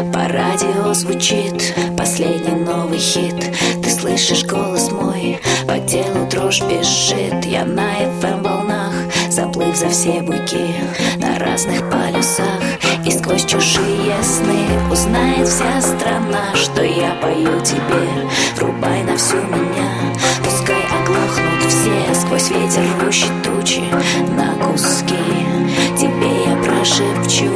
По радио звучит последний новый хит. Ты слышишь голос мой, по телу дрожь бежит. Я на FM волнах, заплыв за все буйки, на разных полюсах. И сквозь чужие сны узнает вся страна, что я пою тебе. Врубай на всю меня, пускай оглохнут все. Сквозь ветер рвущий тучи на куски тебе я прошепчу.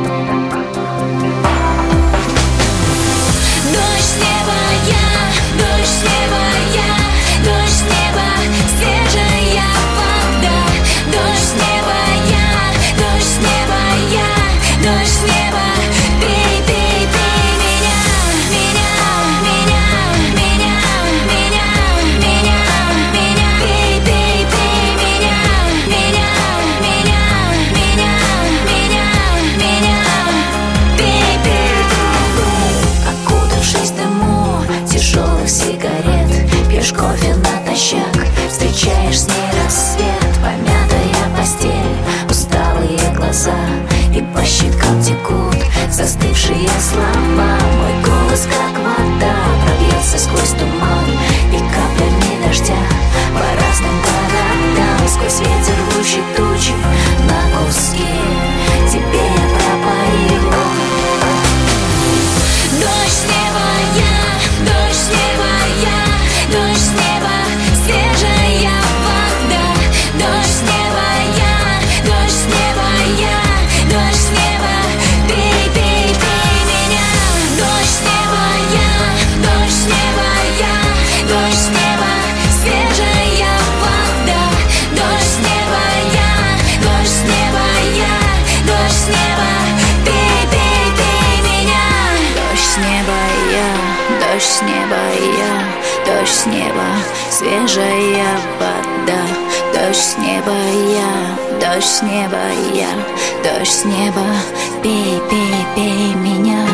Кофе натощак, встречаешь с ней рассвет. Помятая постель, усталые глаза, и по щекам текут застывшие слова. Мой голос, как вода, пробьется сквозь туман и каплями дождя по разным городам. Сквозь ветер рвущий тучи на куски тебе я пропою. Дождь с неба я, дождь с неба я. Дождь с неба, свежая вода. Дождь с неба я, дождь с неба я. Дождь с неба, пей, пей, пей меня. Дождь с неба я, дождь с неба я. Дождь с неба, свежая вода. Дождь с неба я, дождь с неба я. Дождь с неба, пей, пей, пей меня. Дождь с неба я, дождь с неба я. Дождь с неба, свежая вода. Дождь с неба я, дождь с неба я. Дождь с неба, пей, пей, пей меня.